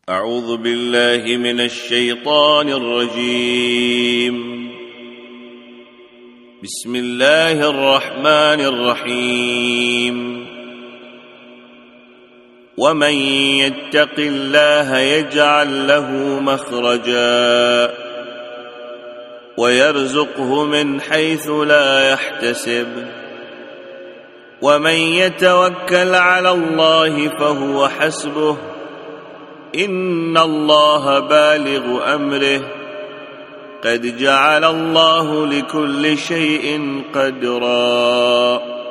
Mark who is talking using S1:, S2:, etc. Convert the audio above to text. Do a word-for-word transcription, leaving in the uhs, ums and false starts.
S1: أعوذ بالله من الشيطان الرجيم. بسم الله الرحمن الرحيم. ومن يتق الله يجعل له مخرجا ويرزقه من حيث لا يحتسب ومن يتوكل على الله فهو حسبه إن الله بالغ أمره قد جعل الله لكل شيء قدرا.